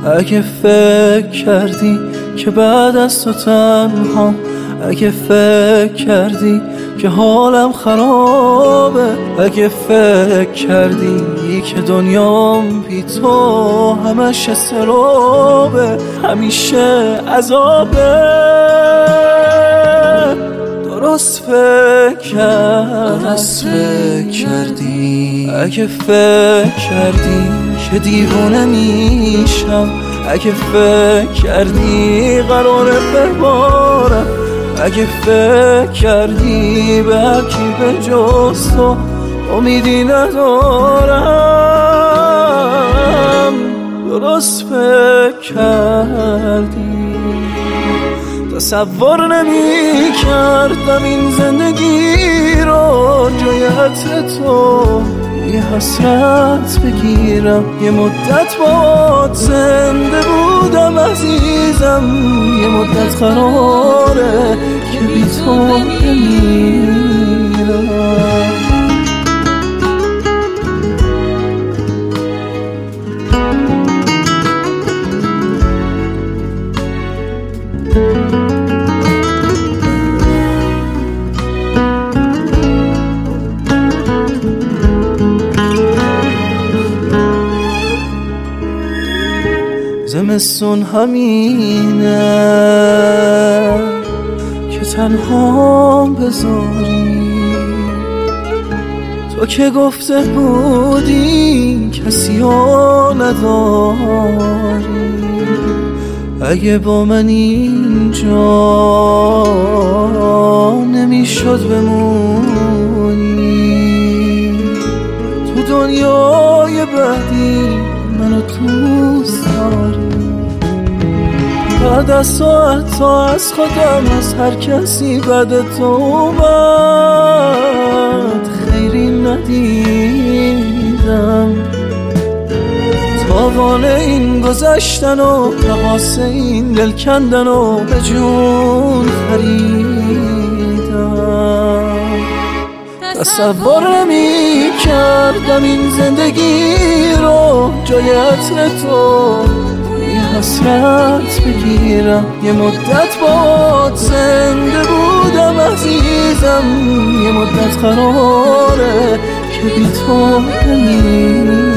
اگه فکر کردی که بعد از تو تنهام، اگه فکر کردی که حالم خرابه، اگه فکر کردی که دنیام بی تو همش استرابه، همیشه عذابه، درست فکر کردی. اگه فکر کردی که دیوانه میشم، اگه فکر کردی قراره ببارم، اگه فکر کردی به هرکی به جز تو امیدی ندارم، درست فکر کردی. تصور نمی کردم این زندگی رو جای عطر تو یه حسرت بگیرم، یه مدت باهات زنده بودم عزیزم، یه مدت قراره که بی تو بمیرم. زمستون همینه که تنها بذاری، تو که گفته بودی کسی رو نداری، اگه با من اینجا نمیشد بمونی، تو دنیای بعدی منو دوست داری. بعد از ساعت تا از خودم از هر کسی بعد تو اومد خیری ندیدم، تاوان این گذشتن و تقاس این دل کندن و به جون خریدم. تصور نمی کردم این زندگی رو جای عطر تو یه حسرت بگیرم، یه مدت باهات زنده بودم عزیزم، یه مدت قراره که بی تو بمیرم.